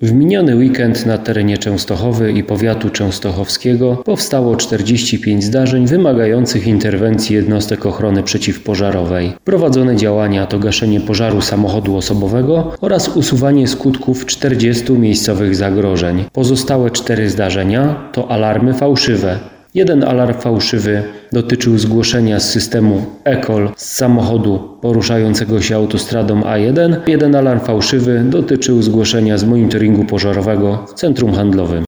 W miniony weekend na terenie Częstochowy i powiatu częstochowskiego powstało 45 zdarzeń wymagających interwencji jednostek ochrony przeciwpożarowej. Prowadzone działania to gaszenie pożaru samochodu osobowego oraz usuwanie skutków 40 miejscowych zagrożeń. Pozostałe 4 zdarzenia to alarmy fałszywe. Jeden alarm fałszywy dotyczył zgłoszenia z systemu e-call z samochodu poruszającego się autostradą A1. Jeden alarm fałszywy dotyczył zgłoszenia z monitoringu pożarowego w centrum handlowym.